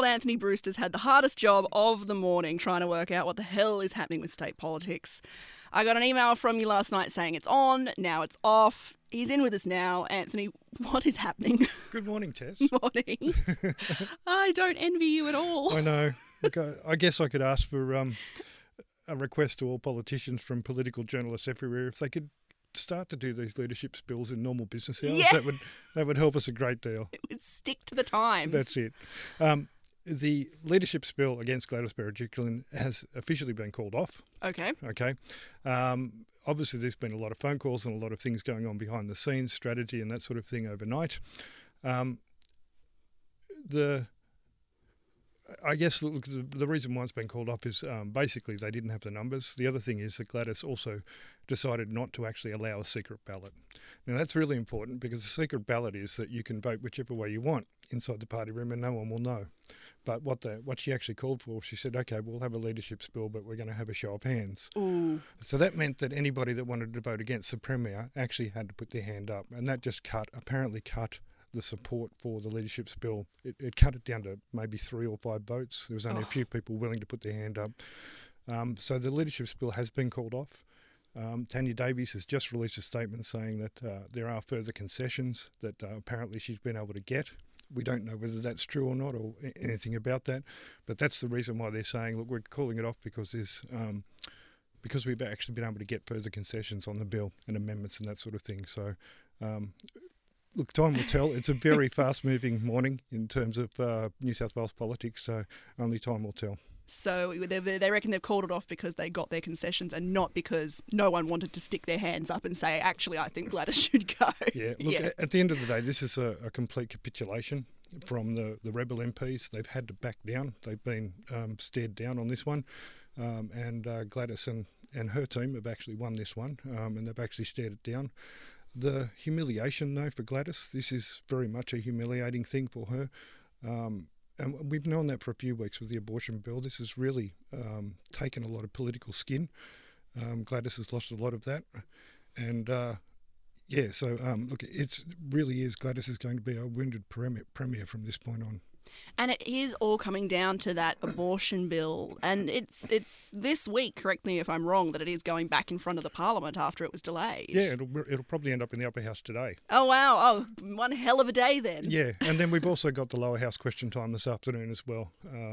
old Anthony Brewster's had the hardest job of the morning trying to work out what the hell is happening with state politics. I got an email from you last night saying it's on, now it's off. He's in with us now. Anthony, what is happening? Good morning, Tess. Morning. I don't envy you at all. I know. Look, I guess I could ask for a request to all politicians from political journalists everywhere if they could start to do these leadership spills in normal business hours. Yeah. That would help us a great deal. It would stick to the times. That's it. The leadership spill against Gladys Berejiklian has officially been called off. Okay. Obviously, there's been a lot of phone calls and a lot of things going on behind the scenes, strategy and that sort of thing overnight. I guess the reason why it's been called off is basically they didn't have the numbers. The other thing is that Gladys also decided not to actually allow a secret ballot. Now, that's really important because the secret ballot is that you can vote whichever way you want inside the party room and no one will know. But what she actually called for, she said, OK, we'll have a leadership spill, but we're going to have a show of hands. Ooh. So that meant that anybody that wanted to vote against the Premier actually had to put their hand up. And that just apparently cut the support for the leadership spill. It cut it down to maybe 3 or 5 votes. There was only a few people willing to put their hand up. So the leadership spill has been called off. Tanya Davies has just released a statement saying that there are further concessions that apparently she's been able to get. We don't know whether that's true or not or anything about that, but that's the reason why they're saying, look, we're calling it off because because we've actually been able to get further concessions on the bill and amendments and that sort of thing. So, look, time will tell. It's a very fast-moving morning in terms of New South Wales politics, so only time will tell. So they reckon they've called it off because they got their concessions and not because no one wanted to stick their hands up and say, actually, I think Gladys should go. Yeah, look, at the end of the day, this is a complete capitulation from the Rebel MPs. They've had to back down. They've been stared down on this one. And Gladys and her team have actually won this one, and they've actually stared it down. The humiliation, though, for Gladys, this is very much a humiliating thing for her. And we've known that for a few weeks with the abortion bill. This has really taken a lot of political skin. Gladys has lost a lot of that. And, look, it really is. Gladys is going to be a wounded premier from this point on. And it is all coming down to that abortion bill. And it's this week, correct me if I'm wrong, that it is going back in front of the Parliament after it was delayed. Yeah, it'll probably end up in the upper house today. Oh, wow. Oh, one hell of a day then. Yeah, and then we've also got the lower house question time this afternoon as well.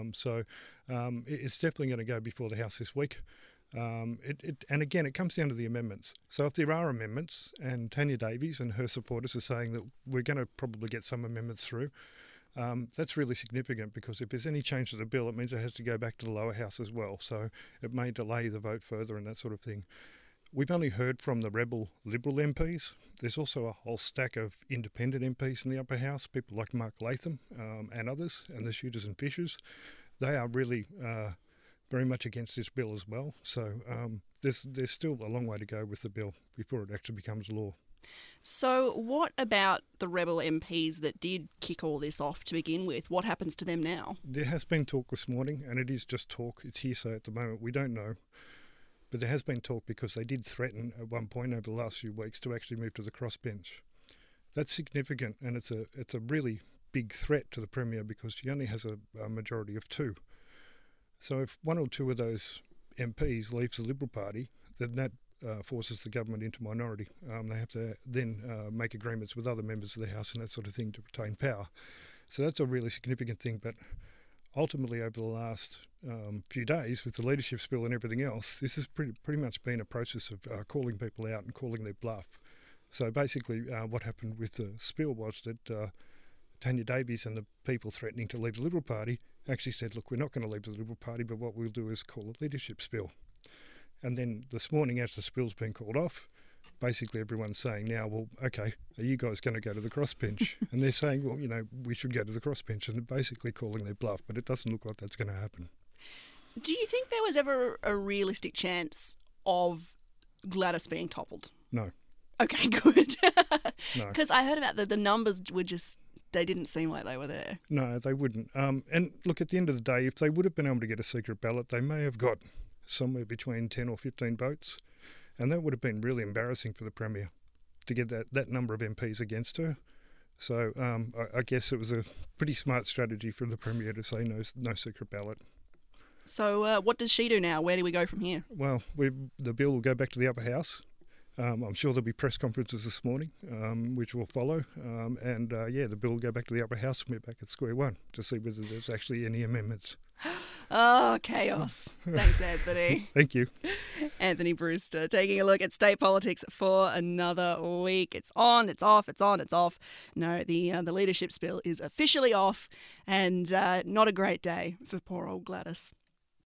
It's definitely going to go before the House this week. And again, it comes down to the amendments. So if there are amendments, and Tanya Davies and her supporters are saying that we're going to probably get some amendments through, that's really significant because if there's any change to the bill, it means it has to go back to the lower house as well. So it may delay the vote further and that sort of thing. We've only heard from the Rebel Liberal MPs. There's also a whole stack of independent MPs in the upper house, people like Mark Latham and others, and the Shooters and Fishers. They are really very much against this bill as well. So there's still a long way to go with the bill before it actually becomes law. So what about the Rebel MPs that did kick all this off to begin with? What happens to them now? There has been talk this morning, and it is just talk. It's hearsay at the moment. We don't know. But there has been talk because they did threaten at one point over the last few weeks to actually move to the crossbench. That's significant, and it's a really big threat to the Premier because she only has a majority of 2. So if 1 or 2 of those MPs leaves the Liberal Party, then that forces the government into minority. They have to then make agreements with other members of the House and that sort of thing to retain power. So that's a really significant thing. But ultimately, over the last few days, with the leadership spill and everything else, this has pretty much been a process of calling people out and calling their bluff. So basically, what happened with the spill was that Tanya Davies and the people threatening to leave the Liberal Party actually said, look, we're not going to leave the Liberal Party, but what we'll do is call a leadership spill. And then this morning, as the spill's been called off, basically everyone's saying now, well, okay, are you guys going to go to the crossbench? And they're saying, well, we should go to the crossbench, and they're basically calling their bluff, but it doesn't look like that's going to happen. Do you think there was ever a realistic chance of Gladys being toppled? No. Okay, good. No. Because I heard about the numbers were just, they didn't seem like they were there. No, they wouldn't. And look, at the end of the day, if they would have been able to get a secret ballot, they may have got somewhere between 10 or 15 votes. And that would have been really embarrassing for the Premier to get that number of MPs against her. So I guess it was a pretty smart strategy from the Premier to say no secret ballot. So what does she do now? Where do we go from here? Well, the bill will go back to the upper house. I'm sure there'll be press conferences this morning, which will follow. The bill will go back to the upper house and we're back at square one to see whether there's actually any amendments. Oh, chaos. Thanks, Anthony. Thank you. Anthony Brewster taking a look at state politics for another week. It's on, it's off, it's on, it's off. No, the leadership spill is officially off, and not a great day for poor old Gladys.